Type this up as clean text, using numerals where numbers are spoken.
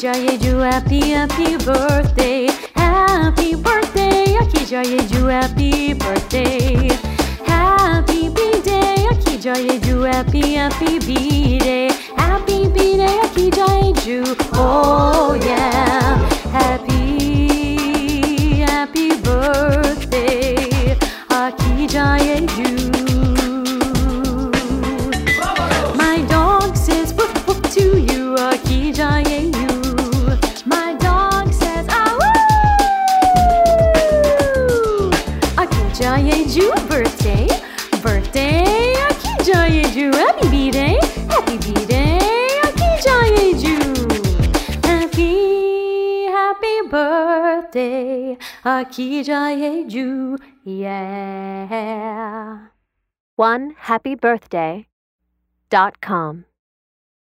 Akijayeju, happy birthday. Happy birthday, Akijayeju, happy birthday. Happy B-day, Akijayeju, happy B-day. Happy B-day, Akijayeju, oh yeah. Happy birthday, Akijayeju. My dog says woof woof to you, Akijayeju. My dog says awoo. Akijayeju, birthday, birthday, Akijayeju. Happy B-day, happy B-day, Akijayeju. Happy birthday, Akijayeju, yeah. OneHappyBirthday.com